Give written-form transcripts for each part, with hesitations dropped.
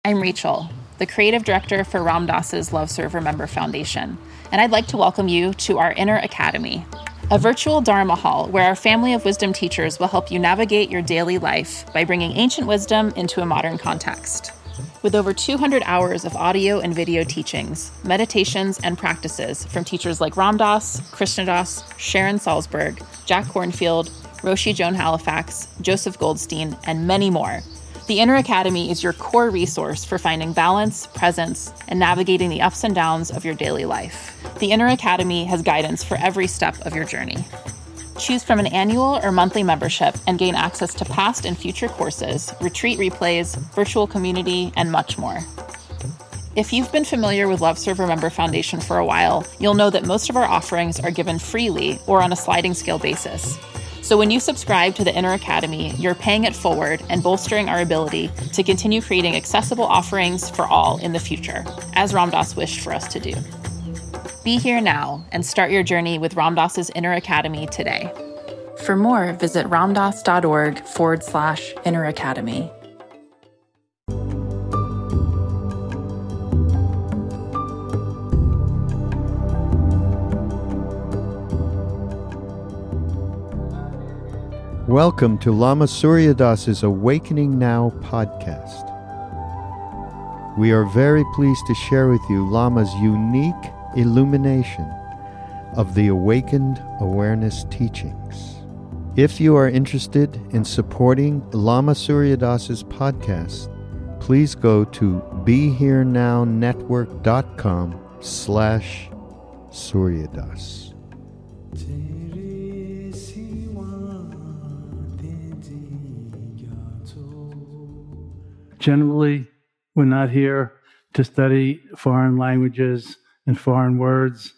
I'm Rachel, the creative director for Ram Dass's Love Serve Remember Foundation, and I'd like to welcome you to our Inner Academy, a virtual Dharma hall where our family of wisdom teachers will help you navigate your daily life by bringing ancient wisdom into a modern context. With over 200 hours of audio and video teachings, meditations, and practices from teachers like Ram Dass, Krishna Das, Sharon Salzberg, Jack Kornfield, Roshi Joan Halifax, Joseph Goldstein, and many more, the Inner Academy is your core resource for finding balance, presence, and navigating the ups and downs of your daily life. The Inner Academy has guidance for every step of your journey. Choose from an annual or monthly membership and gain access to past and future courses, retreat replays, virtual community, and much more. If you've been familiar with Love Serve Remember Foundation for a while, you'll know that most of our offerings are given freely or on a sliding scale basis. So when you subscribe to the Inner Academy, you're paying it forward and bolstering our ability to continue creating accessible offerings for all in the future, as Ram Dass wished for us to do. Be here now and start your journey with Ram Dass's Inner Academy today. For more, visit ramdass.org/Inner Academy. Welcome to Lama Surya Das's Awakening Now podcast. We are very pleased to share with you Lama's unique illumination of the Awakened Awareness teachings. If you are interested in supporting Lama Surya Das's podcast, please go to BeHereNowNetwork.com/Suryadas. Generally, we're not here to study foreign languages and foreign words,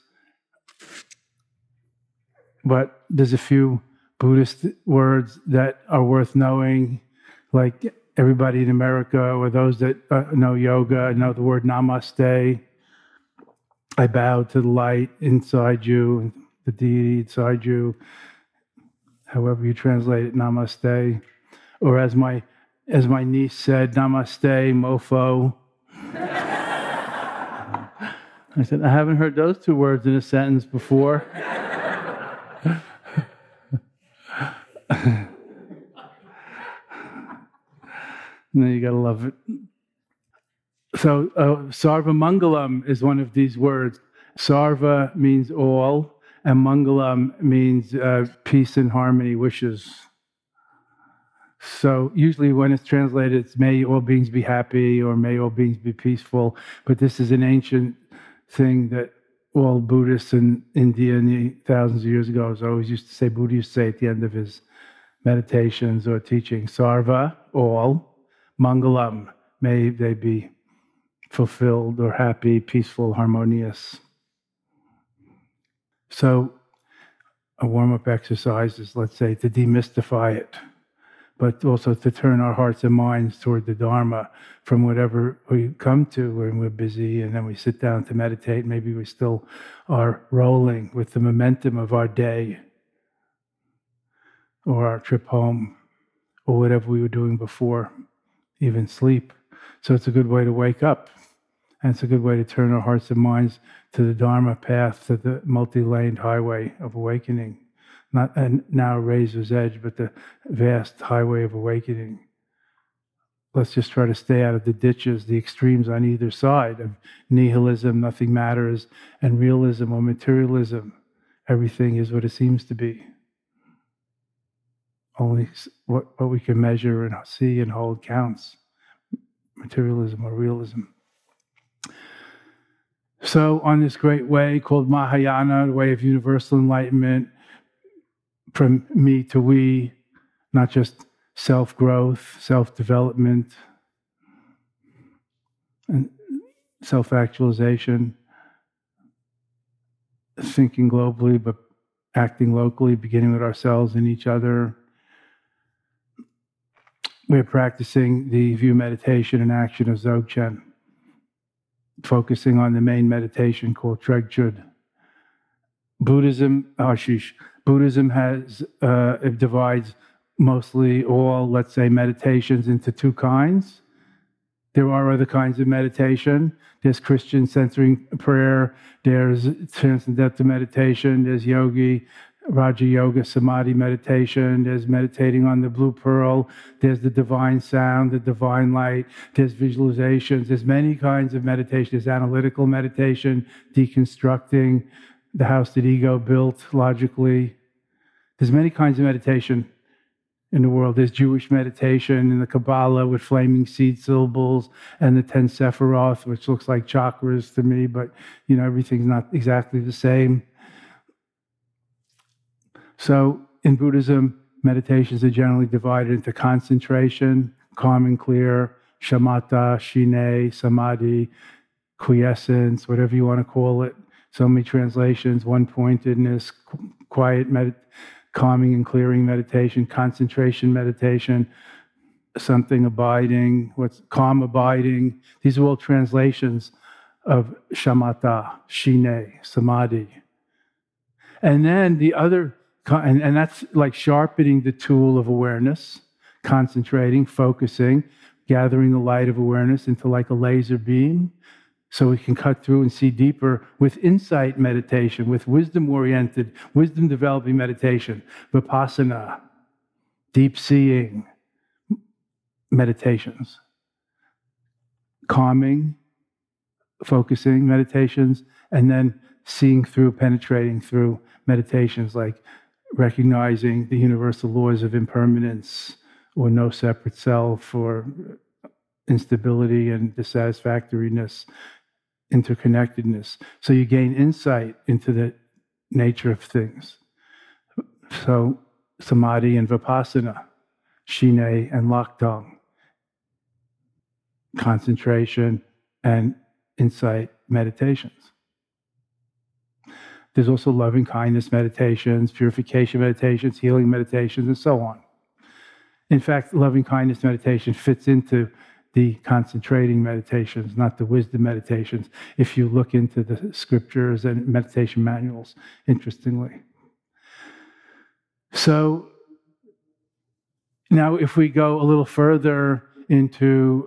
but there's a few Buddhist words that are worth knowing, like everybody in America or those that know yoga know the word namaste. I bow to the light inside you, the deity inside you, however you translate it, namaste. Or as my niece said, namaste, mofo. I said, I haven't heard those two words in a sentence before. No, you gotta love it. So, Sarva Mangalam is one of these words. Sarva means all, and Mangalam means peace and harmony, wishes. So usually when it's translated, it's may all beings be happy or may all beings be peaceful. But this is an ancient thing that all Buddhists in India thousands of years ago always used to say, Buddha used to say at the end of his meditations or teaching, Sarva, all, Mangalam, may they be fulfilled or happy, peaceful, harmonious. So a warm-up exercise is, let's say, to demystify it, but also to turn our hearts and minds toward the Dharma from whatever we come to when we're busy, and then we sit down to meditate. Maybe we still are rolling with the momentum of our day or our trip home or whatever we were doing before, even sleep. So it's a good way to wake up, and it's a good way to turn our hearts and minds to the Dharma path, to the multi-laned highway of awakening. Not a narrow razor's edge, but the vast highway of awakening. Let's just try to stay out of the ditches, the extremes on either side of nihilism, nothing matters, and realism or materialism. Everything is what it seems to be. Only what we can measure and see and hold counts. Materialism or realism. So on this great way called Mahayana, the way of universal enlightenment, from me to we, not just self-growth, self-development, and self-actualization, thinking globally but acting locally, beginning with ourselves and each other. We're practicing the view meditation and action of Dzogchen, focusing on the main meditation called Tregchud. Buddhism has, it divides mostly all, let's say, meditations into two kinds. There are other kinds of meditation. There's Christian centering prayer. There's transcendental meditation. There's yogi, Raja Yoga, Samadhi meditation. There's meditating on the blue pearl. There's the divine sound, the divine light. There's visualizations. There's many kinds of meditation. There's analytical meditation, deconstructing the house that ego built logically. There's many kinds of meditation in the world. There's Jewish meditation in the Kabbalah with flaming seed syllables and the 10 Sephiroth, which looks like chakras to me, but everything's not exactly the same. So in Buddhism, meditations are generally divided into concentration, calm and clear, shamatha, shine, samadhi, quiescence, whatever you want to call it. So many translations, one-pointedness, quiet calming and clearing meditation, concentration meditation, something abiding, what's calm abiding. These are all translations of shamatha, shine, samadhi. And then the other, and that's like sharpening the tool of awareness, concentrating, focusing, gathering the light of awareness into like a laser beam, so we can cut through and see deeper with insight meditation, with wisdom-oriented, wisdom-developing meditation, vipassana, deep-seeing meditations, calming, focusing meditations, and then seeing through, penetrating through meditations like recognizing the universal laws of impermanence or no separate self or instability and dissatisfactoriness, interconnectedness. So you gain insight into the nature of things. So samadhi and vipassana, shine and lakdong, concentration and insight meditations. There's also loving kindness meditations, purification meditations, healing meditations, and so on. In fact, loving kindness meditation fits into the concentrating meditations, not the wisdom meditations, if you look into the scriptures and meditation manuals, interestingly. So now if we go a little further into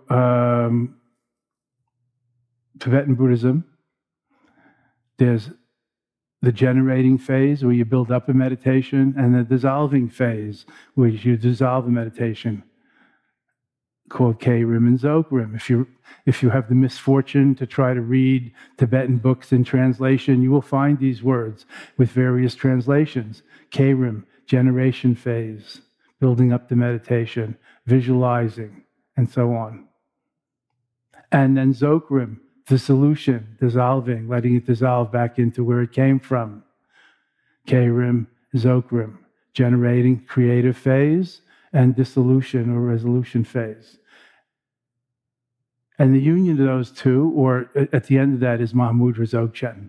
Tibetan Buddhism, there's the generating phase where you build up a meditation, and the dissolving phase where you dissolve a meditation, called Keirim and Dzogchen. If you have the misfortune to try to read Tibetan books in translation, you will find these words with various translations. Keirim, generation phase, building up the meditation, visualizing, and so on. And then Dzogchen, dissolution, dissolving, letting it dissolve back into where it came from. Keirim, Dzogchen, generating, creative phase, and dissolution or resolution phase. And the union of those two, or at the end of that, is Mahamudra Dzogchen.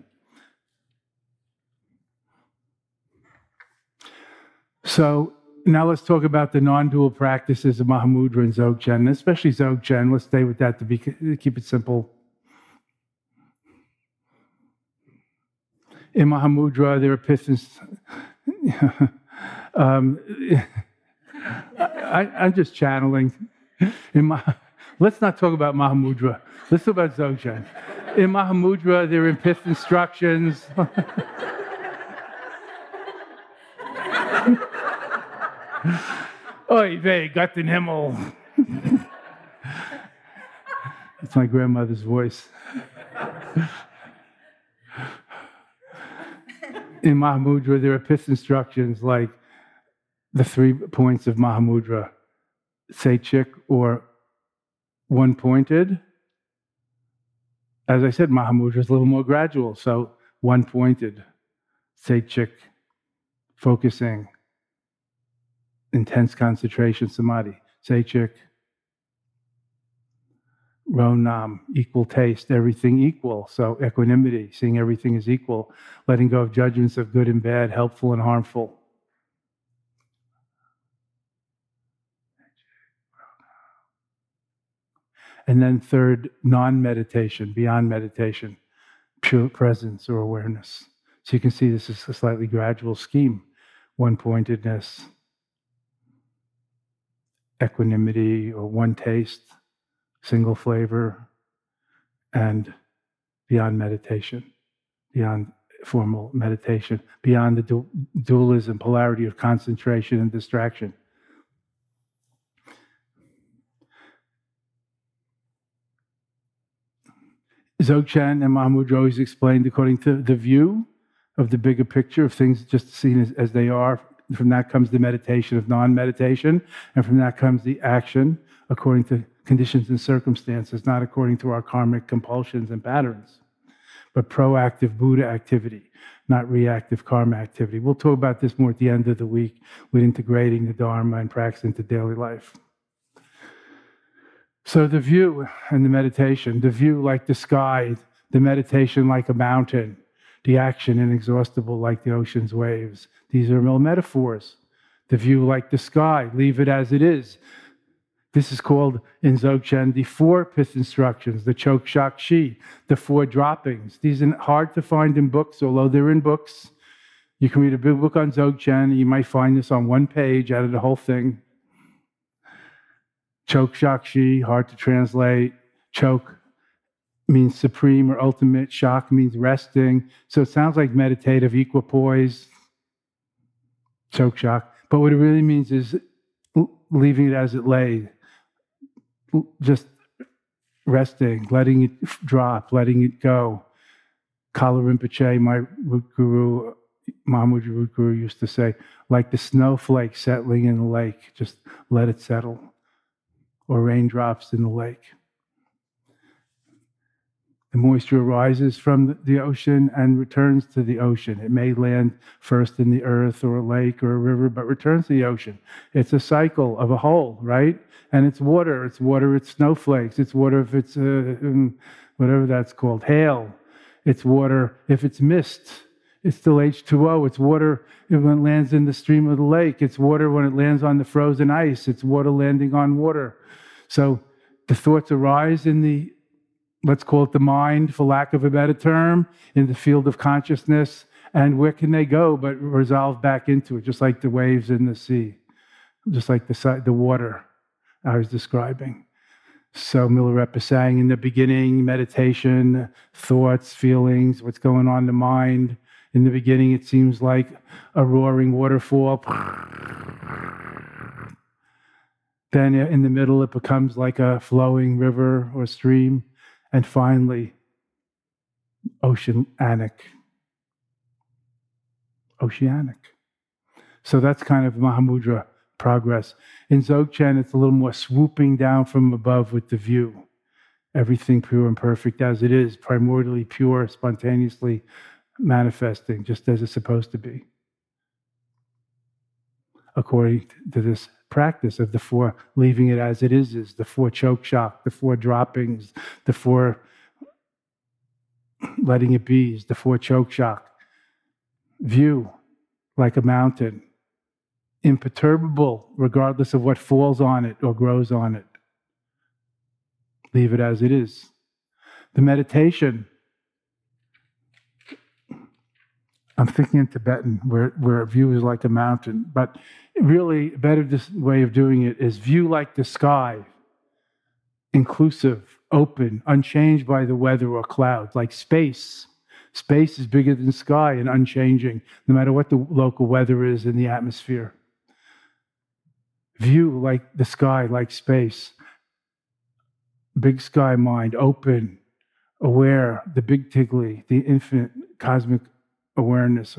So now let's talk about the non-dual practices of Mahamudra and Dzogchen, especially Dzogchen. Let's stay with that to keep it simple. In Mahamudra, there are piths. I'm just channeling. Let's not talk about Mahamudra. Let's talk about Dzogchen. In Mahamudra, there are pith instructions. Oy vey, Gott den Himmel. That's my grandmother's voice. In Mahamudra, there are pith instructions like the 3 points of Mahamudra, Seichik or one-pointed. As I said, Mahamudra is a little more gradual, so one-pointed, Seichik, focusing, intense concentration, samadhi, Seichik. Ronam, equal taste, everything equal, so equanimity, seeing everything as equal, letting go of judgments of good and bad, helpful and harmful. And then third, non-meditation, beyond meditation, pure presence or awareness. So you can see this is a slightly gradual scheme. One-pointedness, equanimity or one taste, single flavor, and beyond meditation, beyond formal meditation, beyond the dualism, polarity of concentration and distraction. Dzogchen and Mahamudra always explained according to the view of the bigger picture of things just seen as they are. From that comes the meditation of non-meditation, and from that comes the action according to conditions and circumstances, not according to our karmic compulsions and patterns, but proactive Buddha activity, not reactive karma activity. We'll talk about this more at the end of the week with integrating the Dharma and practice into daily life. So the view and the meditation, the view like the sky, the meditation like a mountain, the action inexhaustible like the ocean's waves. These are all metaphors. The view like the sky, leave it as it is. This is called in Dzogchen the 4 pith instructions, the Chok Shak Shi, the 4 droppings. These are hard to find in books, although they're in books. You can read a big book on Dzogchen, you might find this on one page out of the whole thing. Chok Shak Shi, hard to translate. Chok means supreme or ultimate. Shak means resting. So it sounds like meditative, equipoise. Chok Shak. But what it really means is leaving it as it lay. Just resting, letting it drop, letting it go. Kala Rinpoche, my root guru, Mahamudra root guru, used to say, like the snowflake settling in the lake, just let it settle. Or raindrops in the lake. The moisture arises from the ocean and returns to the ocean. It may land first in the earth or a lake or a river, but returns to the ocean. It's a cycle of a whole, right? And it's water, it's snowflakes, it's water if it's whatever that's called, hail. It's water if it's mist. It's still H2O. It's water when it lands in the stream of the lake. It's water when it lands on the frozen ice. It's water landing on water. So the thoughts arise in the, let's call it the mind, for lack of a better term, in the field of consciousness. And where can they go but resolve back into it, just like the waves in the sea, just like the water I was describing. So Milarepa is saying in the beginning, meditation, thoughts, feelings, what's going on in the mind. In the beginning, it seems like a roaring waterfall. Then in the middle, it becomes like a flowing river or stream. And finally, oceanic. So that's kind of Mahamudra progress. In Dzogchen, it's a little more swooping down from above with the view. Everything pure and perfect as it is, primordially pure, spontaneously manifesting, just as it's supposed to be. According to this practice of the 4, leaving it as it is the 4 Chok Shak, the 4 droppings, the 4 letting it be, the 4 Chok Shak. View like a mountain, imperturbable regardless of what falls on it or grows on it. Leave it as it is. The meditation, I'm thinking in Tibetan, where view is like a mountain, but really a better way of doing it is view like the sky, inclusive, open, unchanged by the weather or clouds, like space. Space is bigger than sky and unchanging, no matter what the local weather is in the atmosphere. View like the sky, like space. Big sky mind, open, aware, the big tigli, the infinite cosmic awareness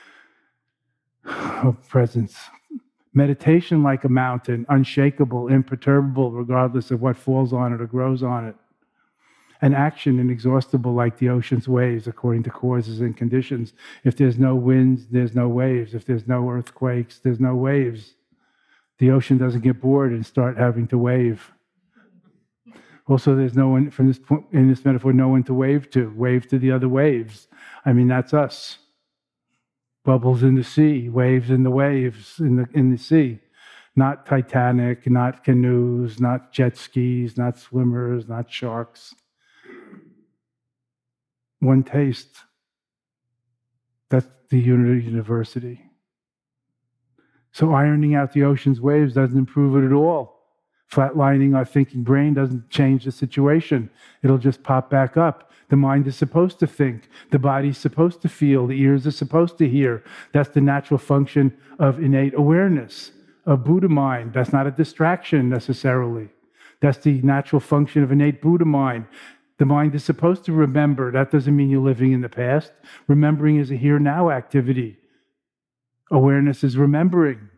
of presence. Meditation like a mountain, unshakable, imperturbable, regardless of what falls on it or grows on it. And action inexhaustible like the ocean's waves, according to causes and conditions. If there's no winds, there's no waves. If there's no earthquakes, there's no waves. The ocean doesn't get bored and start having to wave. Also, there's no one, from this point, in this metaphor, no one to wave to the other waves. I mean, that's us. Bubbles in the sea, waves in the waves in the sea. Not Titanic, not canoes, not jet skis, not swimmers, not sharks. One taste. That's the Unity University. So ironing out the ocean's waves doesn't improve it at all. Flatlining our thinking brain doesn't change the situation. It'll just pop back up. The mind is supposed to think. The body's supposed to feel. The ears are supposed to hear. That's the natural function of innate awareness, of Buddha mind. That's not a distraction necessarily. That's the natural function of innate Buddha mind. The mind is supposed to remember. That doesn't mean you're living in the past. Remembering is a here-now activity. Awareness is remembering.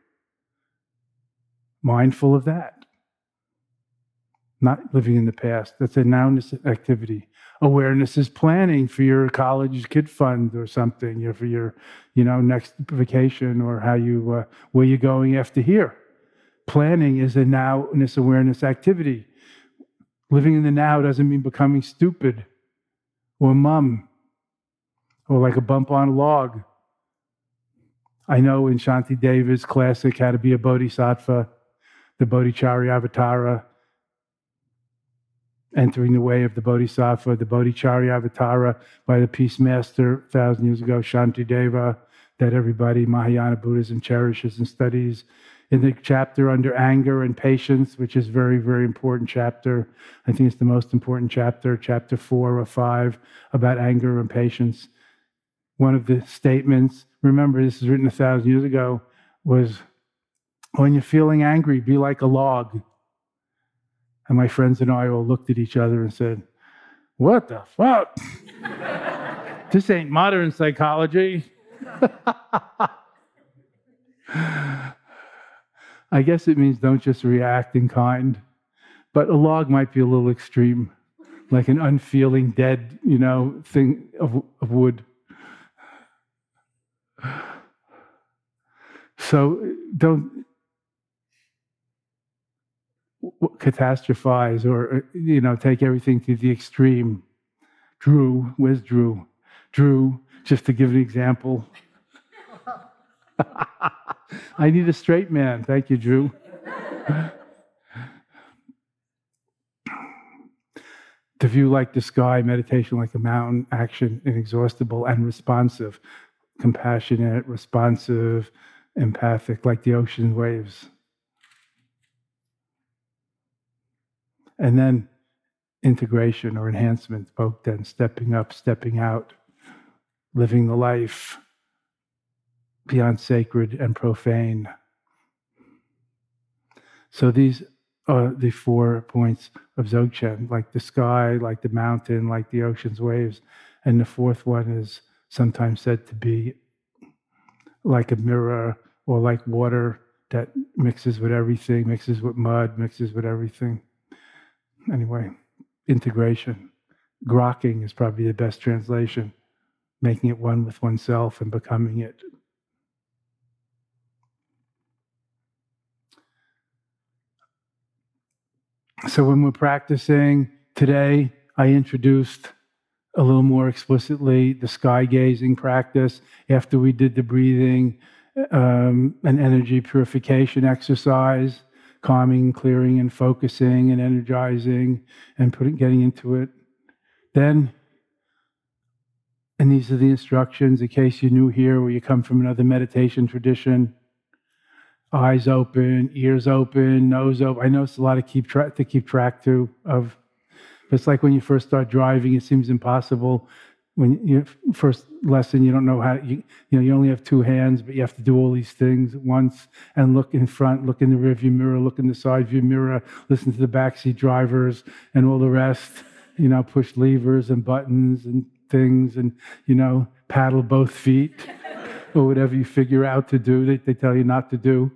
Mindful of that. Not living in the past. That's a nowness activity. Awareness is planning for your college kid fund or something, or for your, next vacation, or where you're going after here. Planning is a nowness awareness activity. Living in the now doesn't mean becoming stupid or mum or like a bump on a log. I know in Shanti Deva's classic, How to Be a Bodhisattva, the Bodhicharyavatara, entering the way of the Bodhisattva, the Bodhicharyavatara by the Peace Master 1,000 years ago, Shanti Deva, that everybody, Mahayana Buddhism, cherishes and studies. In the chapter under anger and patience, which is very, very important chapter. I think it's the most important chapter, chapter 4 or 5, about anger and patience. One of the statements, remember this was written 1,000 years ago, was, when you're feeling angry, be like a log. And my friends and I all looked at each other and said, what the fuck? This ain't modern psychology. I guess it means don't just react in kind. But a log might be a little extreme, like an unfeeling, dead, thing of wood. So don't catastrophize or, take everything to the extreme. Drew, where's Drew? Drew, just to give an example. I need a straight man. Thank you, Drew. To view like the sky, meditation like a mountain, action inexhaustible and responsive, compassionate, responsive, empathic, like the ocean waves. And then integration or enhancement, both then stepping up, stepping out, living the life beyond sacred and profane. So these are the 4 points of Dzogchen, like the sky, like the mountain, like the ocean's waves. And the 4th one is sometimes said to be like a mirror or like water that mixes with everything, mixes with mud, mixes with everything. Anyway, integration. Grokking is probably the best translation, making it one with oneself and becoming it. So when we're practicing today, I introduced a little more explicitly the sky gazing practice after we did the breathing and energy purification exercise, calming, clearing, and focusing and energizing and getting into it. Then, and these are the instructions in case you're new here or you come from another meditation tradition. Eyes open, ears open, nose open. I know it's a lot to keep track of. But it's like when you first start driving, it seems impossible. When you first lesson, you don't know how. You only have 2 hands, but you have to do all these things at once and look in front, look in the rearview mirror, look in the side view mirror, listen to the backseat drivers and all the rest. Push levers and buttons and things, and paddle both feet or whatever you figure out to do that they tell you not to do.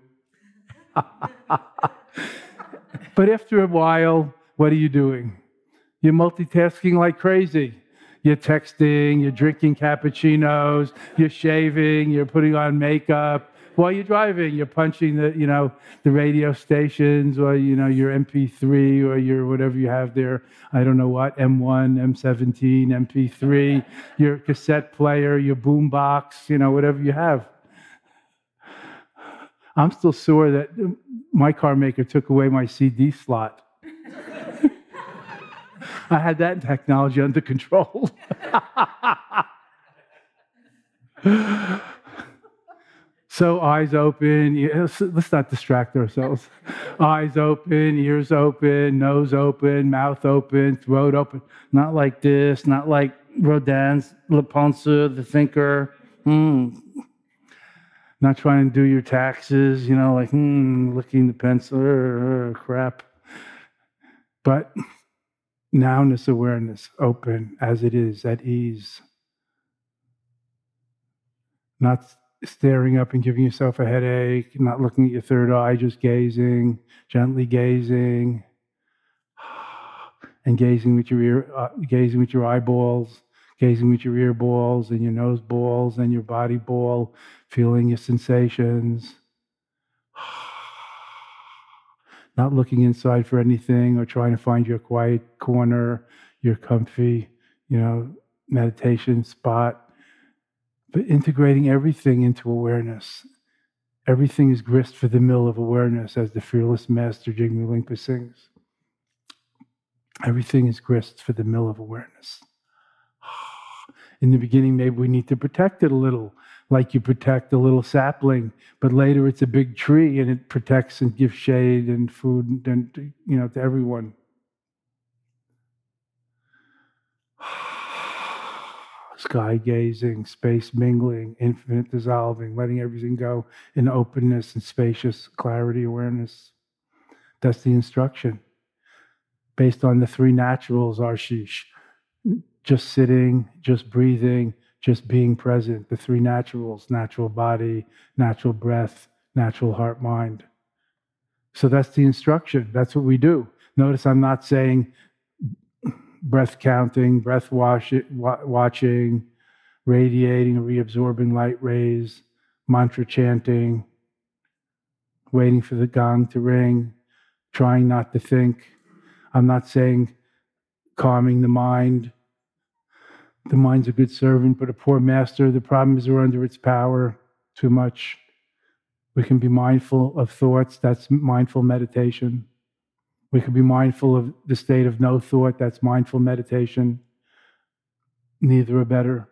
But after a while, what are you doing? You're multitasking like crazy. You're texting, you're drinking cappuccinos, you're shaving, you're putting on makeup. While you're driving, you're punching the radio stations or, your MP3 or your whatever you have there. I don't know what, M1, M17, MP3, your cassette player, your boombox, whatever you have. I'm still sore that my car maker took away my CD slot. I had that technology under control. So eyes open, let's not distract ourselves. Eyes open, ears open, nose open, mouth open, throat open. Not like this, not like Rodin's Le Penseur, the thinker. Not trying to do your taxes, like, looking the pencil, crap. But nowness awareness, open as it is, at ease. Not staring up and giving yourself a headache, not looking at your third eye, just gazing, gently gazing, and gazing with your eyeballs, gazing with your ear balls and your nose balls and your body ball, feeling your sensations. Not looking inside for anything or trying to find your quiet corner, your comfy, meditation spot. But integrating everything into awareness. Everything is grist for the mill of awareness, as the fearless master Jigme Lingpa sings. Everything is grist for the mill of awareness. In the beginning, maybe we need to protect it a little, like you protect a little sapling, but later it's a big tree and it protects and gives shade and food and to everyone. Sky gazing, space mingling, infinite dissolving, letting everything go in openness and spacious clarity awareness. That's the instruction. Based on the three naturals, Ashish. Just sitting, just breathing, just being present. The three naturals, natural body, natural breath, natural heart, mind. So that's the instruction. That's what we do. Notice I'm not saying breath counting, breath watching, radiating or reabsorbing light rays, mantra chanting, waiting for the gong to ring, trying not to think. I'm not saying calming the mind. The mind's a good servant, but a poor master. The problem is we're under its power too much. We can be mindful of thoughts. That's mindful meditation. We can be mindful of the state of no thought. That's mindful meditation. Neither are better.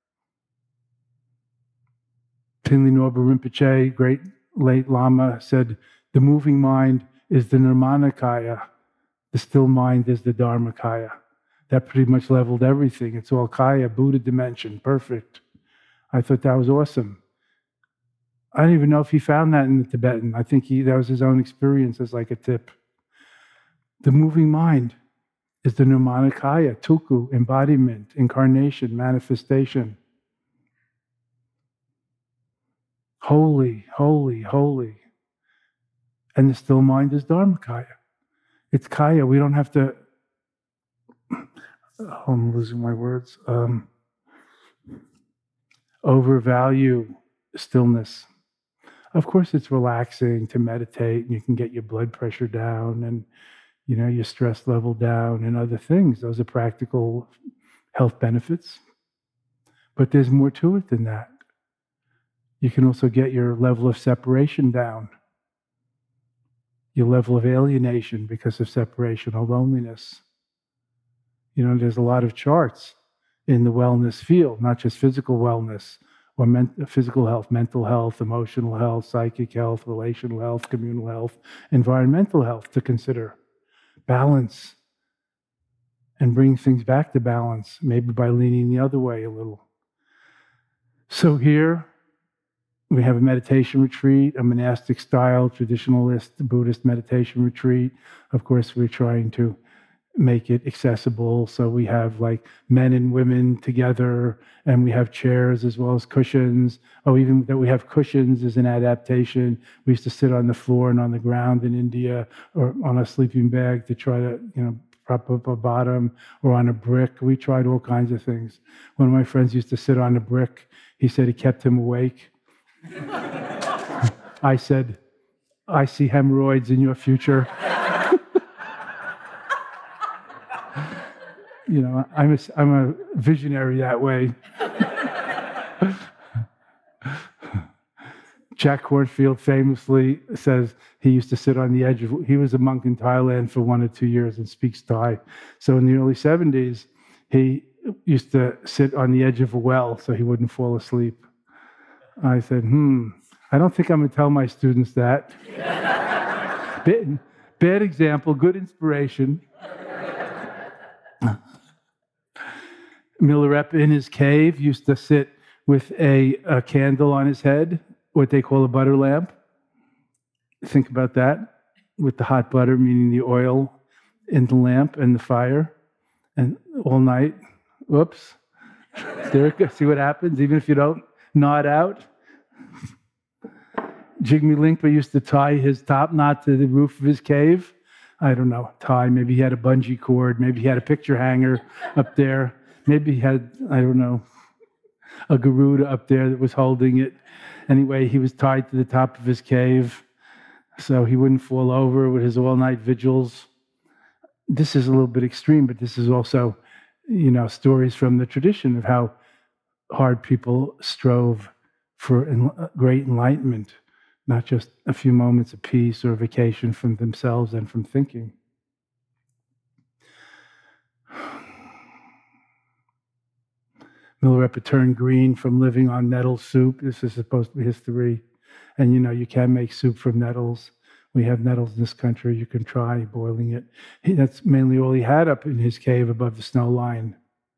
Pinli Norba Rinpoche, great late Lama, said, the moving mind is the Nirmanakaya. The still mind is the Dharmakaya. That pretty much leveled everything. It's all Kaya, Buddha dimension, perfect. I thought that was awesome. I don't even know if he found that in the Tibetan. I think that was his own experience as like a tip. The moving mind is the Nirmanakaya, Tuku, embodiment, incarnation, manifestation. Holy, holy, holy. And the still mind is Dharmakaya. It's Kaya. We don't have to... I'm losing my words. Overvalue stillness. Of course, it's relaxing to meditate, and you can get your blood pressure down and your stress level down and other things. Those are practical health benefits. But there's more to it than that. You can also get your level of separation down, your level of alienation because of separation or loneliness. There's a lot of charts in the wellness field, not just physical wellness or physical health, mental health, emotional health, psychic health, relational health, communal health, environmental health to consider. Balance and bring things back to balance, maybe by leaning the other way a little. So here we have a meditation retreat, a monastic style, traditionalist Buddhist meditation retreat. Of course, we're trying to make it accessible. So we have like men and women together, and we have chairs as well as cushions. Oh, even that we have cushions is an adaptation. We used to sit on the floor and on the ground in India, or on a sleeping bag to try to, prop up a bottom, or on a brick. We tried all kinds of things. One of my friends used to sit on a brick. He said it kept him awake. I said, I see hemorrhoids in your future. I'm a visionary that way. Jack Kornfield famously says he used to sit on the edge of, he was a monk in Thailand for 1 or 2 years and speaks Thai. So in the early 70s, he used to sit on the edge of a well so he wouldn't fall asleep. I said, I don't think I'm going to tell my students that. Bad example, good inspiration. Milarepa in his cave used to sit with a candle on his head, what they call a butter lamp. Think about that, with the hot butter, meaning the oil in the lamp and the fire, and all night. Whoops. There it goes. See what happens, even if you don't nod out? Jigme Lingpa used to tie his top knot to the roof of his cave. I don't know, tie. Maybe he had a bungee cord. Maybe he had a picture hanger up there. Maybe he had, I don't know, a Garuda up there that was holding it. Anyway, he was tied to the top of his cave so he wouldn't fall over with his all-night vigils. This is a little bit extreme, but this is also, stories from the tradition of how hard people strove for great enlightenment, not just a few moments of peace or vacation from themselves and from thinking. Milarepa turned green from living on nettle soup. This is supposed to be history. And you can make soup from nettles. We have nettles in this country. You can try boiling it. That's mainly all he had up in his cave above the snow line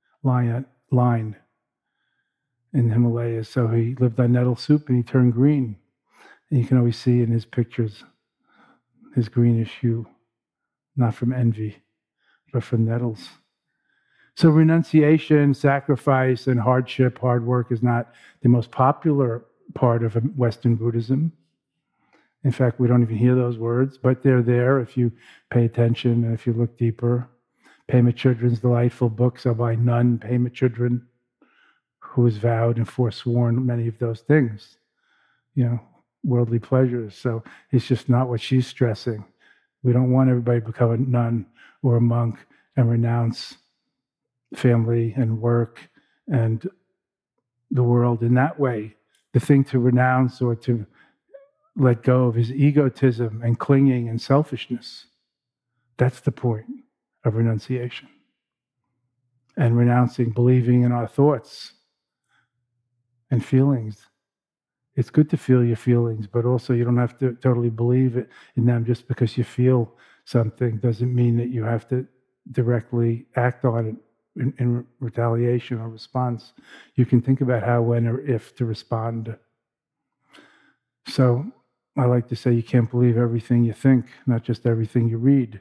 in the Himalayas. So he lived on nettle soup and he turned green. And you can always see in his pictures his greenish hue, not from envy, but from nettles. So renunciation, sacrifice, and hardship, hard work is not the most popular part of Western Buddhism. In fact, we don't even hear those words, but they're there if you pay attention and if you look deeper. Pema Chodron's delightful books are by nun Pema Chodron, who has vowed and forsworn many of those things, worldly pleasures. So it's just not what she's stressing. We don't want everybody to become a nun or a monk and renounce family and work and the world in that way. The thing to renounce or to let go of is egotism and clinging and selfishness. That's the point of renunciation. And renouncing believing in our thoughts and feelings. It's good to feel your feelings, but also you don't have to totally believe in them. Just because you feel something doesn't mean that you have to directly act on it in retaliation or response. You can think about how, when, or if to respond. So I like to say you can't believe everything you think, not just everything you read.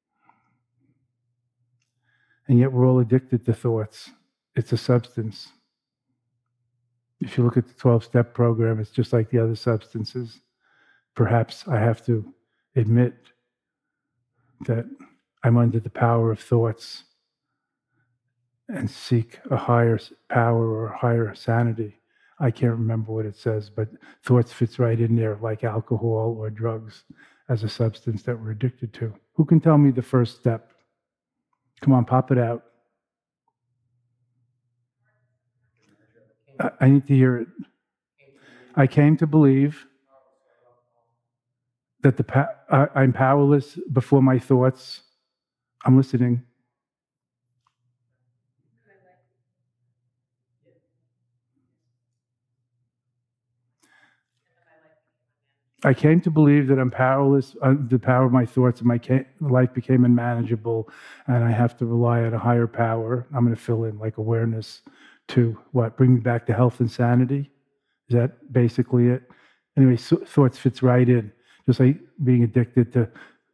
And yet we're all addicted to thoughts. It's a substance. If you look at the 12-step program, it's just like the other substances. Perhaps I have to admit that I'm under the power of thoughts and seek a higher power or a higher sanity. I can't remember what it says, but thoughts fits right in there, like alcohol or drugs, as a substance that we're addicted to. Who can tell me the first step? Come on, pop it out. I need to hear it. I came to believe that I'm powerless before my thoughts. I'm listening. I came to believe that I'm powerless, the power of my thoughts, and my life became unmanageable, and I have to rely on a higher power. I'm going to fill in like awareness to what? Bring me back to health and sanity? Is that basically it? Anyway, thoughts fits right in. Just like being addicted to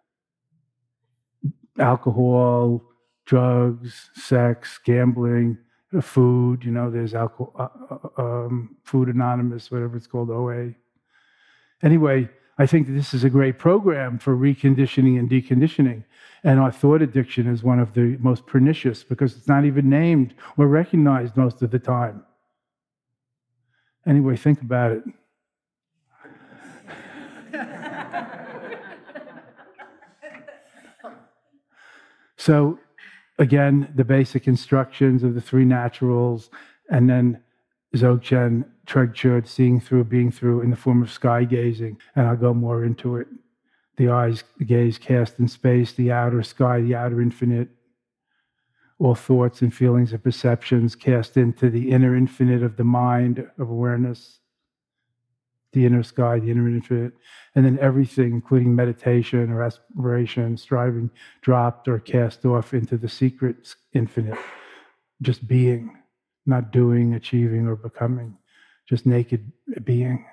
alcohol, drugs, sex, gambling, food. There's Food Anonymous, whatever it's called, OA. Anyway, I think that this is a great program for reconditioning and deconditioning. And our thought addiction is one of the most pernicious because it's not even named or recognized most of the time. Anyway, think about it. So, again, the basic instructions of the three naturals, and then Dzogchen, Trungpa, seeing through, being through in the form of sky gazing, and I'll go more into it. The eyes, the gaze cast in space, the outer sky, the outer infinite. All thoughts and feelings and perceptions cast into the inner infinite of the mind of awareness. the inner sky, the inner infinite, and then everything, including meditation or aspiration, striving, dropped or cast off into the secret infinite, just being, not doing, achieving, or becoming, just naked being,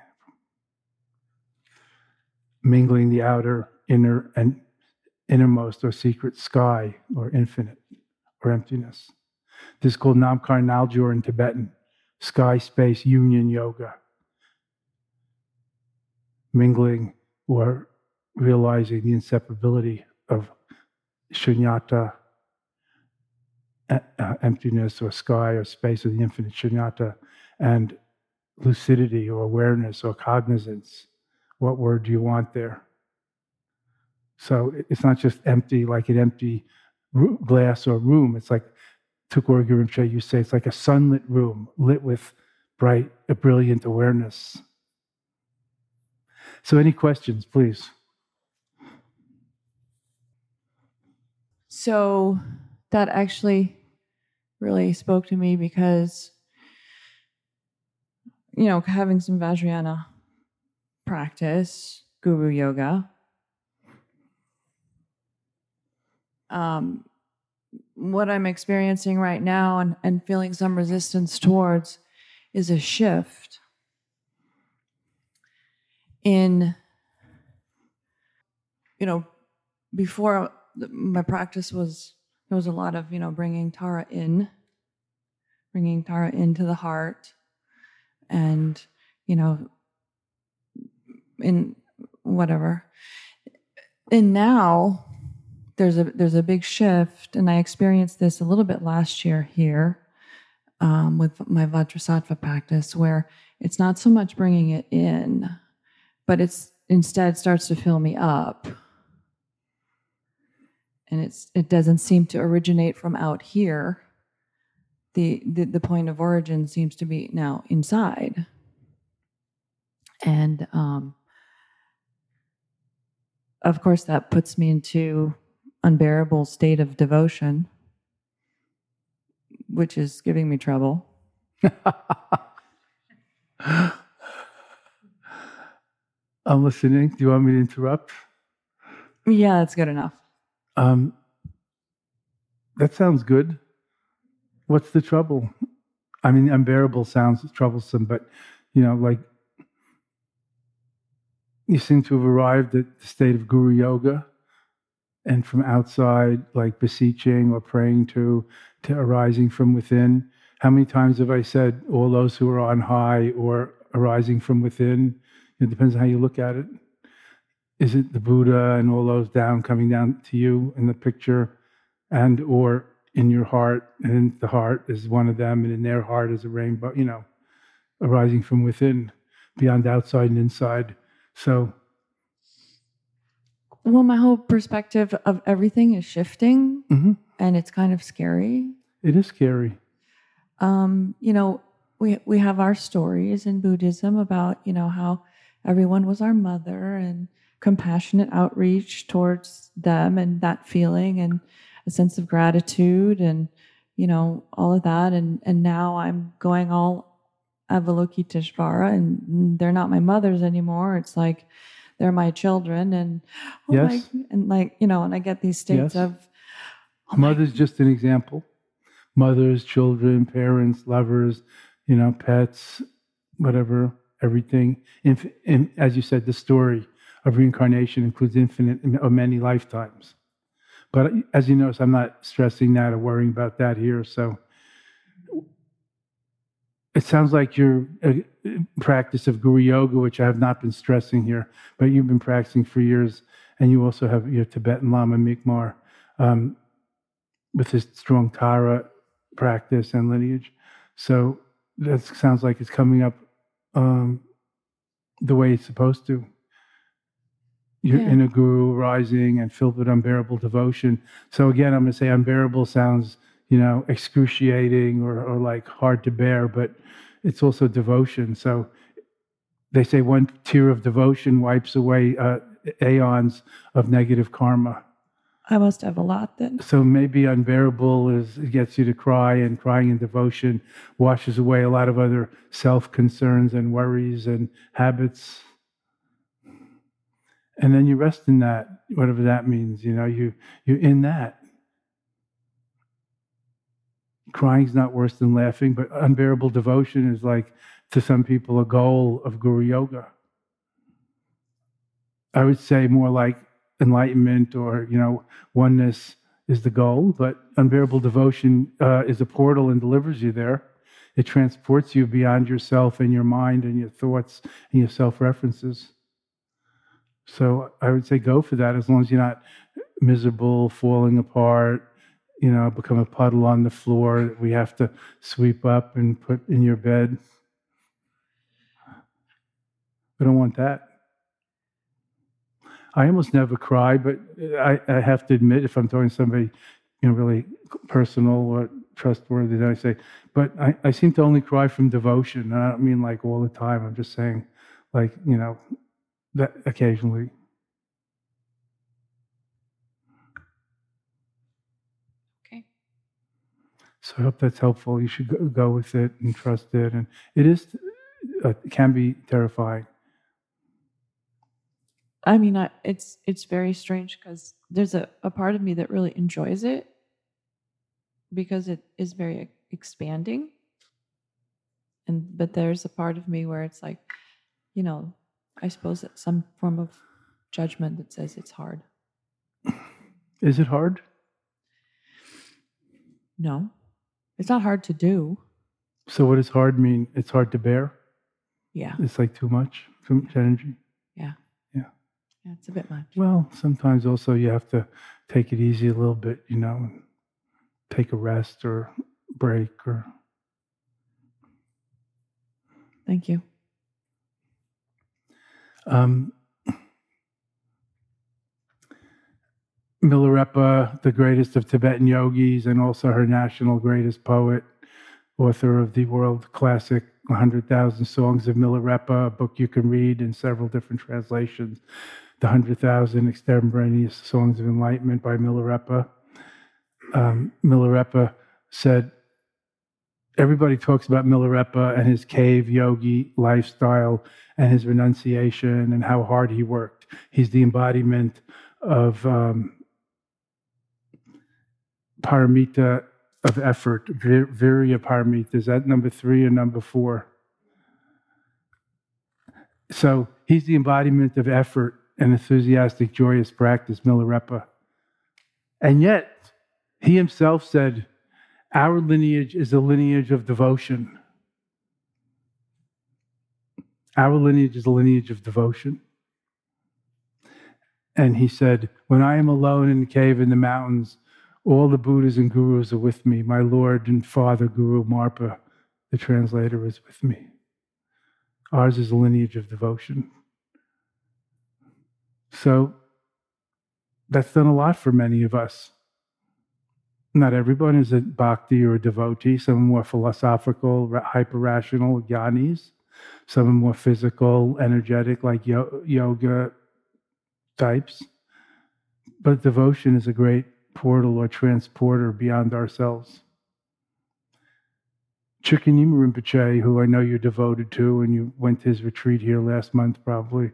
mingling the outer, inner, and innermost or secret sky or infinite or emptiness. This is called Namkar Naljor in Tibetan, sky space union yoga. Mingling or realizing the inseparability of shunyata, emptiness or sky or space of the infinite shunyata, and lucidity or awareness or cognizance. What word do you want there? So it's not just empty like an empty glass or room. It's like Tukur Rinpoche, you say, it's like a sunlit room lit with bright, brilliant awareness. So any questions, please? So that actually really spoke to me because, having some Vajrayana practice, guru yoga, what I'm experiencing right now and feeling some resistance towards is a shift in, before my practice there was a lot of, bringing Tara into the heart and, in whatever. And now there's a big shift, and I experienced this a little bit last year here with my Vajrasattva practice, where it's not so much bringing it in, but it's instead starts to fill me up. And it doesn't seem to originate from out here. The point of origin seems to be now inside. And of course that puts me into unbearable state of devotion, which is giving me trouble. I'm listening. Do you want me to interrupt? Yeah, that's good enough. That sounds good. What's the trouble? I mean, unbearable sounds troublesome, but, like you seem to have arrived at the state of guru yoga, and from outside, like beseeching or praying to arising from within. How many times have I said all those who are on high or arising from within? It depends on how you look at it. Is it the Buddha and all those coming down to you in the picture, and or in your heart, and the heart is one of them, and in their heart is a rainbow, arising from within, beyond outside and inside. So, well, my whole perspective of everything is shifting, mm-hmm. and it's kind of scary. It is scary. We have our stories in Buddhism about, how everyone was our mother, and compassionate outreach towards them, and that feeling, and a sense of gratitude, and all of that. And now I'm going all Avalokiteshvara, and they're not my mothers anymore. It's like they're my children, and yes. and I get these states yes. of mother's just an example. Mothers, children, parents, lovers, pets, whatever, everything. And as you said, the story of reincarnation includes infinite or many lifetimes. But as you notice, I'm not stressing that or worrying about that here. So it sounds like your practice of guru yoga, which I have not been stressing here, but you've been practicing for years, and you also have your Tibetan Lama Mikmar with his strong Tara practice and lineage. So that sounds like it's coming up the way it's supposed to. You're in a guru rising and filled with unbearable devotion. So again, I'm going to say unbearable sounds, excruciating or like hard to bear, but it's also devotion. So they say one tear of devotion wipes away aeons of negative karma. I must have a lot then. So maybe unbearable gets you to cry, and crying in devotion washes away a lot of other self-concerns and worries and habits. And then you rest in that, whatever that means. You're in that. Crying's not worse than laughing, but unbearable devotion is like, to some people, a goal of Guru Yoga. I would say more like enlightenment or, oneness is the goal, but unbearable devotion is a portal and delivers you there. It transports you beyond yourself and your mind and your thoughts and your self-references. So I would say go for that, as long as you're not miserable, falling apart, become a puddle on the floor that we have to sweep up and put in your bed. I don't want that. I almost never cry, but I have to admit, if I'm talking to somebody, really personal or trustworthy, then I say, but I seem to only cry from devotion. And I don't mean like all the time. I'm just saying, like, that occasionally. Okay. So I hope that's helpful. You should go with it and trust it. And it can be terrifying. I mean, it's very strange because there's a part of me that really enjoys it because it is very expanding. But there's a part of me where it's like, I suppose it's some form of judgment that says it's hard. Is it hard? No, it's not hard to do. So what does hard mean? It's hard to bear? Yeah. It's like too much energy? Yeah. Yeah. Yeah, it's a bit much. Well, sometimes also you have to take it easy a little bit, and take a rest or break or... Thank you. Milarepa, the greatest of Tibetan yogis and also her national greatest poet, author of the world classic 100,000 Songs of Milarepa, a book you can read in several different translations, the 100,000 Extemporaneous Songs of Enlightenment by Milarepa. Milarepa said, everybody talks about Milarepa and his cave yogi lifestyle and his renunciation and how hard he worked. He's the embodiment of paramita of effort, virya paramita. Is that number 3 or number 4? So he's the embodiment of effort and enthusiastic, joyous practice, Milarepa. And yet, he himself said, our lineage is a lineage of devotion. Our lineage is a lineage of devotion. And he said, when I am alone in the cave in the mountains, all the Buddhas and Gurus are with me. My Lord and Father, Guru Marpa, the translator, is with me. Ours is a lineage of devotion. So that's done a lot for many of us. Not everyone is a bhakti or a devotee. Some are more philosophical, hyper-rational, jnanis. Some are more physical, energetic, like yoga types. But devotion is a great portal or transporter beyond ourselves. Chikanima Rinpoche, who I know you're devoted to, and you went to his retreat here last month probably,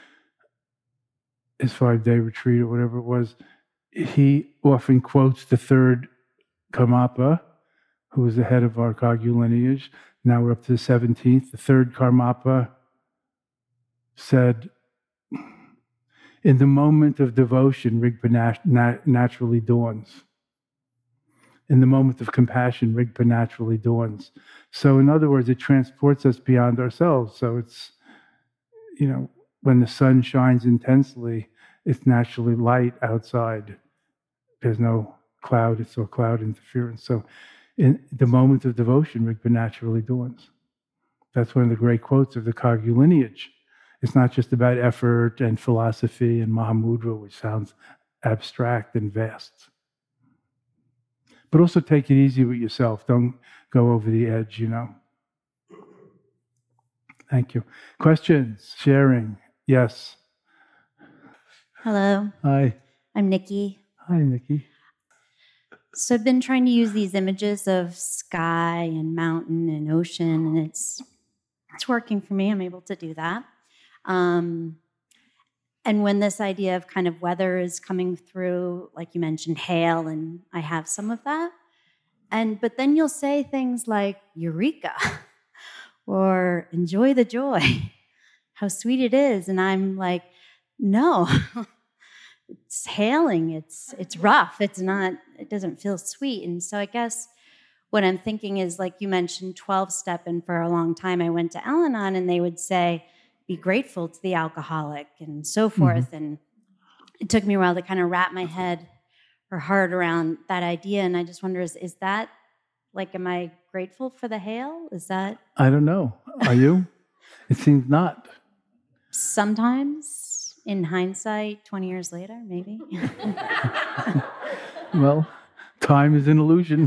his 5-day retreat or whatever it was, he often quotes the third Karmapa, who was the head of our Kagyu lineage. Now we're up to the 17th. The third Karmapa said, in the moment of devotion, Rigpa naturally dawns. In the moment of compassion, Rigpa naturally dawns. So in other words, it transports us beyond ourselves. So it's, when the sun shines intensely, it's naturally light outside. There's no cloud, it's all cloud interference. So in the moment of devotion, Rigpa naturally dawns. That's one of the great quotes of the Kagyu lineage. It's not just about effort and philosophy and Mahamudra, which sounds abstract and vast. But also take it easy with yourself. Don't go over the edge, Thank you. Questions? Sharing? Yes. Hello. Hi. I'm Nikki. Hi, Nikki. So I've been trying to use these images of sky and mountain and ocean, and it's working for me. I'm able to do that. And when this idea of kind of weather is coming through, like you mentioned, hail, and I have some of that. But then you'll say things like, Eureka, or enjoy the joy, how sweet it is. And I'm like, no, it's hailing, it's rough, it doesn't feel sweet. And so I guess what I'm thinking is, like you mentioned, 12-step, and for a long time I went to Al-Anon and they would say, be grateful to the alcoholic and so forth. Mm-hmm. And it took me a while to kind of wrap my head or heart around that idea. And I just wonder, is that, like, am I grateful for the hail? Is that? I don't know. Are you? It seems not. Sometimes, in hindsight, 20 years later, maybe. Well, time is an illusion.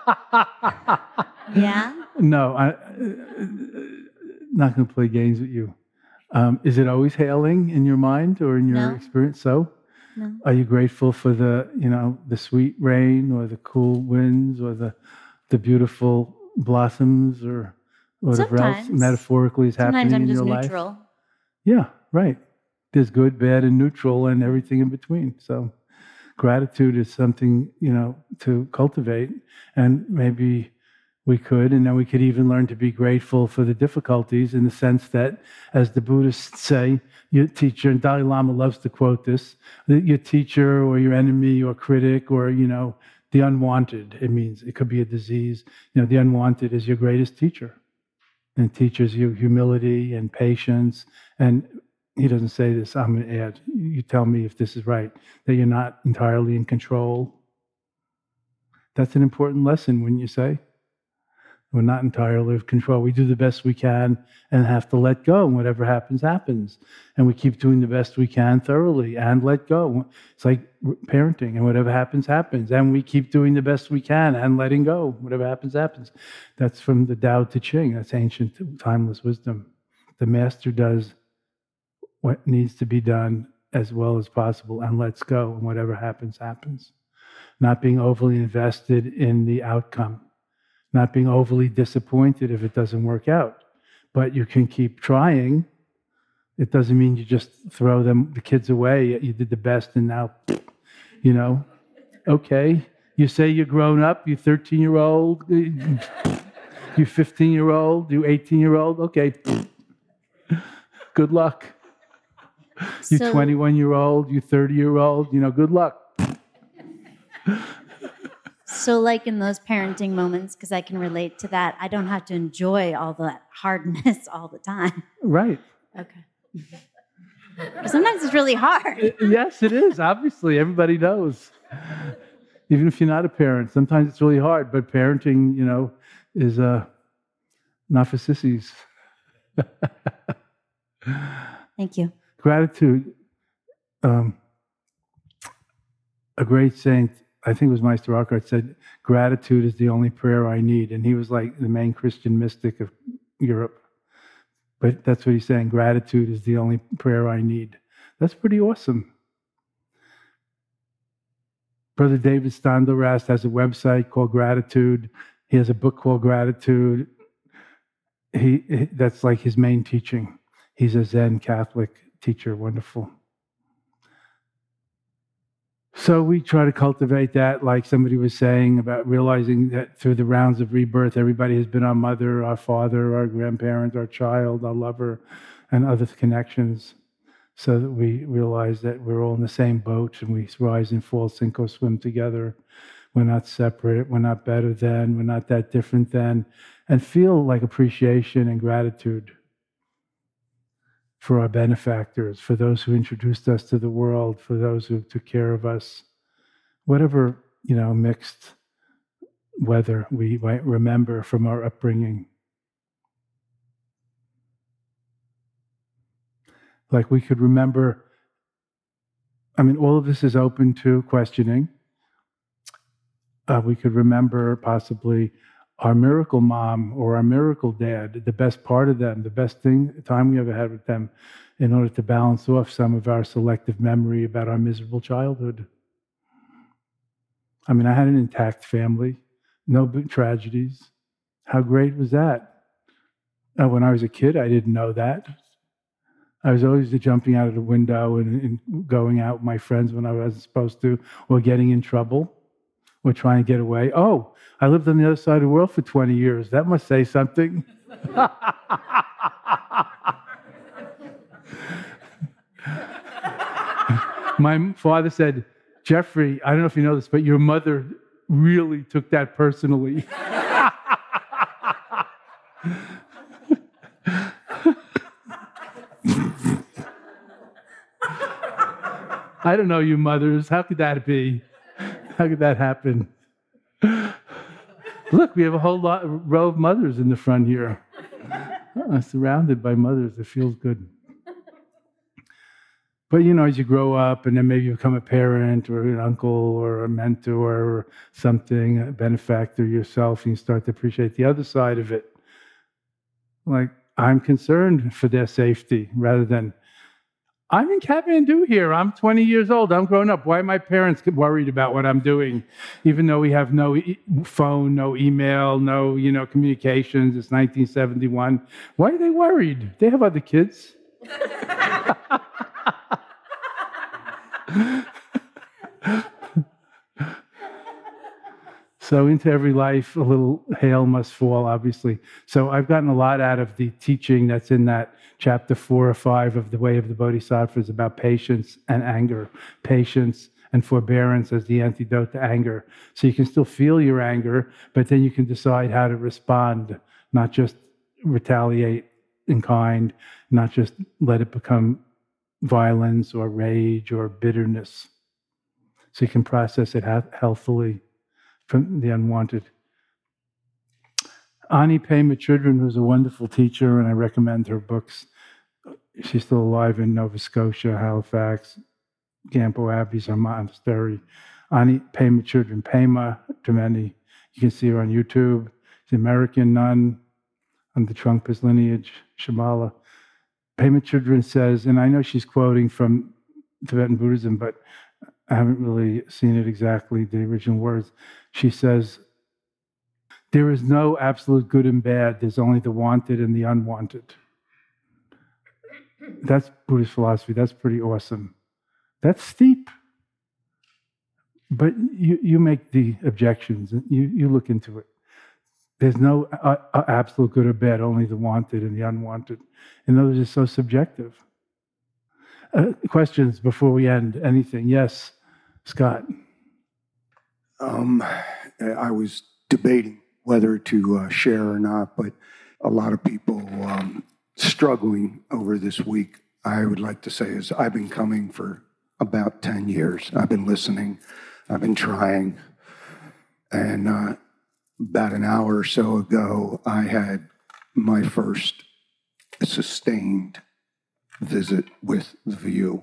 Yeah? No, I'm not going to play games with you. Is it always hailing in your mind or in your experience? So? No. Are you grateful for the sweet rain or the cool winds or the beautiful blossoms or whatever else metaphorically is happening in your life? Sometimes I'm just neutral. Yeah, right. There's good, bad, and neutral and everything in between. So gratitude is something, to cultivate, and maybe we could, and then we could even learn to be grateful for the difficulties, in the sense that, as the Buddhists say, your teacher, and Dalai Lama loves to quote this, your teacher or your enemy or critic or, the unwanted, it could be a disease, the unwanted is your greatest teacher, and teaches you humility and patience. And he doesn't say this, I'm going to add, you tell me if this is right, that you're not entirely in control. That's an important lesson, wouldn't you say? We're not entirely in control. We do the best we can and have to let go. And whatever happens, happens. And we keep doing the best we can thoroughly and let go. It's like parenting, and whatever happens, happens. And we keep doing the best we can and letting go. Whatever happens, happens. That's from the Tao Te Ching. That's ancient, timeless wisdom. The master does what needs to be done as well as possible and lets go. And whatever happens, happens. Not being overly invested in the outcome. Not being overly disappointed if it doesn't work out. But you can keep trying. It doesn't mean you just throw the kids away. You did the best and now, okay. You say you're grown up, you 13-year-old, you 15-year-old, you 18-year-old, okay. Good luck. You 21-year-old, you 30-year-old, good luck. So like in those parenting moments, because I can relate to that, I don't have to enjoy all that hardness all the time. Right. Okay. Sometimes it's really hard. Yes, it is. Obviously, everybody knows. Even if you're not a parent, sometimes it's really hard. But parenting, is not for sissies. Thank you. Gratitude. A great saint, I think it was Meister Eckhart, said, gratitude is the only prayer I need. And he was like the main Christian mystic of Europe. But that's what he's saying. Gratitude is the only prayer I need. That's pretty awesome. Brother David Standelrast has a website called Gratitude. He has a book called Gratitude. That's like his main teaching. He's a Zen Catholic teacher. Wonderful. So we try to cultivate that, like somebody was saying, about realizing that through the rounds of rebirth, everybody has been our mother, our father, our grandparent, our child, our lover, and other connections, so that we realize that we're all in the same boat and we rise and fall, sink or swim together. We're not separate. We're not better than. We're not that different than. And feel like appreciation and gratitude for our benefactors, for those who introduced us to the world, for those who took care of us. Whatever, mixed weather we might remember from our upbringing. Like we could remember, all of this is open to questioning. We could remember possibly our miracle mom or our miracle dad, the best part of them, the best time we ever had with them, in order to balance off some of our selective memory about our miserable childhood. I mean, I had an intact family, no big tragedies. How great was that? When I was a kid, I didn't know that. I was always jumping out of the window and going out with my friends when I wasn't supposed to, or getting in trouble, or trying to get away. Oh, I lived on the other side of the world for 20 years. That must say something. My father said, Jeffrey, I don't know if you know this, but your mother really took that personally. I don't know you mothers. How could that be? How could that happen? Look, we have a whole row of mothers in the front here. Surrounded by mothers. It feels good. But, as you grow up and then maybe you become a parent or an uncle or a mentor or something, a benefactor yourself, and you start to appreciate the other side of it. Like, I'm concerned for their safety rather than, I'm in Kathmandu here. I'm 20 years old. I'm grown up. Why are my parents worried about what I'm doing? Even though we have no phone, no email, no, communications. It's 1971. Why are they worried? They have other kids. So into every life, a little hail must fall, obviously. So I've gotten a lot out of the teaching that's in that chapter 4 or 5 of The Way of the Bodhisattvas about patience and anger, patience and forbearance as the antidote to anger. So you can still feel your anger, but then you can decide how to respond, not just retaliate in kind, not just let it become violence or rage or bitterness. So you can process it healthily from the unwanted. Ani Pema Chudran, who's a wonderful teacher, and I recommend her books. She's still alive in Nova Scotia, Halifax, Gampo Abbey's her monastery. Ani Pema Chudran, Pema to many. You can see her on YouTube. She's an American nun on the Trungpa's lineage, Shambhala. Pema Chudran says, and I know she's quoting from Tibetan Buddhism, but I haven't really seen it exactly, the original words. She says, there is no absolute good and bad. There's only the wanted and the unwanted. That's Buddhist philosophy. That's pretty awesome. That's steep. But you make the objections. You look into it. There's no absolute good or bad, only the wanted and the unwanted. And those are so subjective. Questions before we end? Anything? Yes, Scott. I was debating whether to share or not, but a lot of people struggling over this week. I would like to say is I've been coming for about 10 years. I've been listening. I've been trying. And about an hour or so ago, I had my first sustained visit with the view.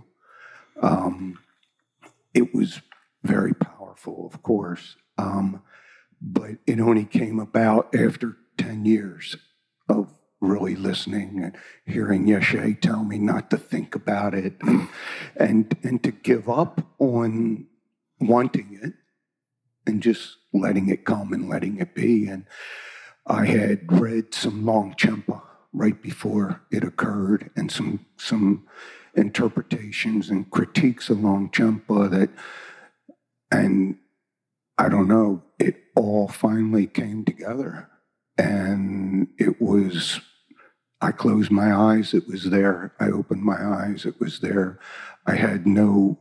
It was very powerful, of course, but it only came about after 10 years of really listening and hearing Yeshe tell me not to think about it and to give up on wanting it and just letting it come and letting it be. And I had read some Longchenpa right before it occurred and some interpretations and critiques of Longchenpa that, and I don't know, it all finally came together. And it was, I closed my eyes, it was there. I opened my eyes, it was there. I had no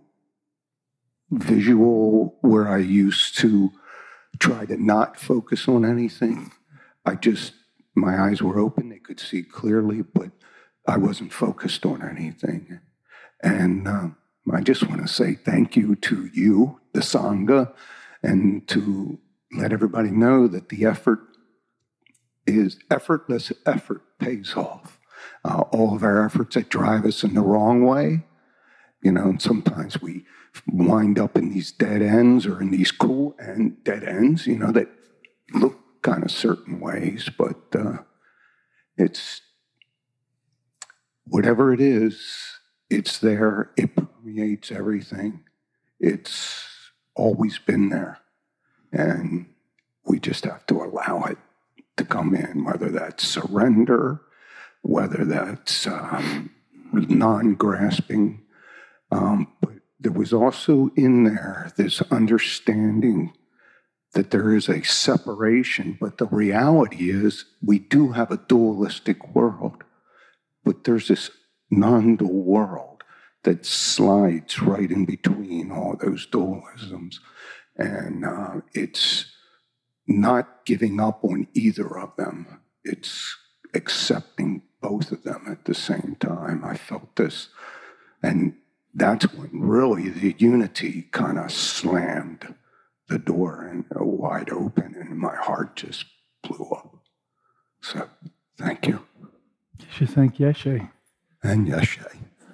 visual where I used to try to not focus on anything. My eyes were open, they could see clearly, but I wasn't focused on anything. And I just want to say thank you to you, the Sangha, and to let everybody know that the effort is effortless. Effort pays off. All of our efforts that drive us in the wrong way, and sometimes we wind up in these dead ends or in these cool and dead ends, that look kind of certain ways, but it's whatever it is, it's there. It permeates everything. It's always been there. And we just have to allow it to come in, whether that's surrender, whether that's non-grasping. But there was also in there this understanding that there is a separation, but the reality is we do have a dualistic world, but there's this non-dual world that slides right in between all those dualisms. And it's not giving up on either of them. It's accepting both of them at the same time. I felt this. And that's when really the unity kind of slammed the door and wide open, and my heart just blew up. So, thank you. You should thank Yeshe. And Yeshe.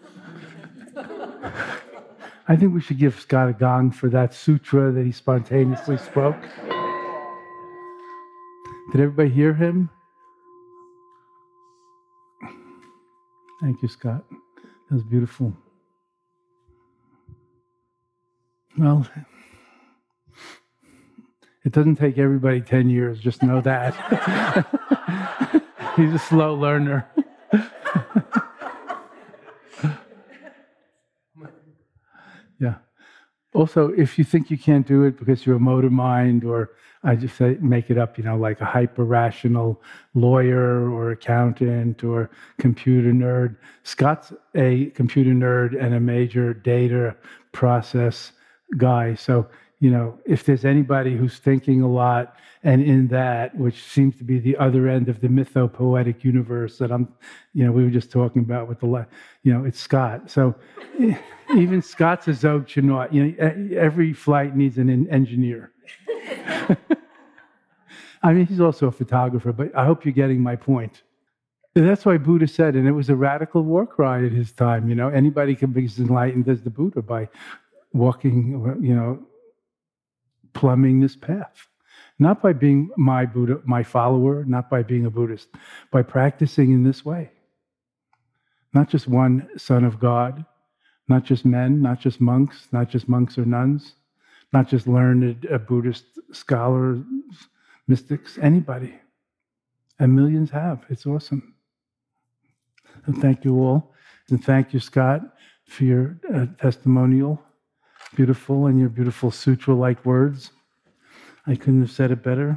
I think we should give Scott a gong for that sutra that he spontaneously spoke. Did everybody hear him? Thank you, Scott. That was beautiful. Well, it doesn't take everybody 10 years, just know that. He's a slow learner. Yeah. Also, if you think you can't do it because you're a motor mind, or I just say make it up, like a hyper-rational lawyer or accountant or computer nerd. Scott's a computer nerd and a major data process guy. So, if there's anybody who's thinking a lot and in that, which seems to be the other end of the mythopoetic universe that we were just talking about with it's Scott. So even Scott's a Zogchenaut. Every flight needs an engineer. I mean, he's also a photographer, but I hope you're getting my point. That's why Buddha said, and it was a radical war cry at his time, anybody can be as enlightened as the Buddha by walking, plumbing this path. Not by being my Buddha, my follower, not by being a Buddhist, by practicing in this way. Not just one son of God, not just men, not just monks or nuns, not just learned Buddhist scholars, mystics, anybody. And millions have. It's awesome. And thank you all. And thank you, Scott, for your testimonial. Beautiful, and your beautiful sutra-like words. I couldn't have said it better.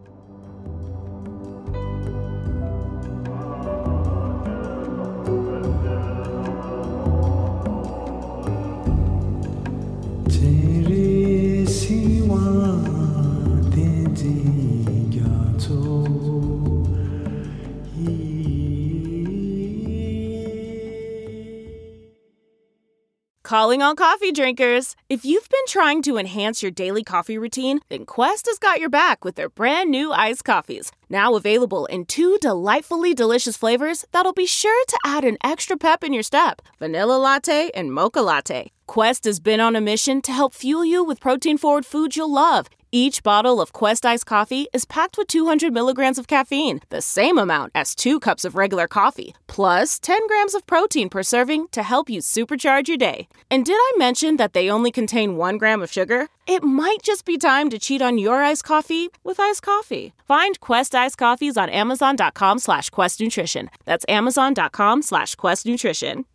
Calling all coffee drinkers. If you've been trying to enhance your daily coffee routine, then Quest has got your back with their brand new iced coffees. Now available in 2 delightfully delicious flavors that'll be sure to add an extra pep in your step. Vanilla latte and mocha latte. Quest has been on a mission to help fuel you with protein-forward foods you'll love. Each bottle of Quest iced coffee is packed with 200 milligrams of caffeine, the same amount as 2 cups of regular coffee, plus 10 grams of protein per serving to help you supercharge your day. And did I mention that they only contain 1 gram of sugar? It might just be time to cheat on your iced coffee with iced coffee. Find Quest iced coffees on Amazon.com/Quest Nutrition. That's Amazon.com/Quest Nutrition.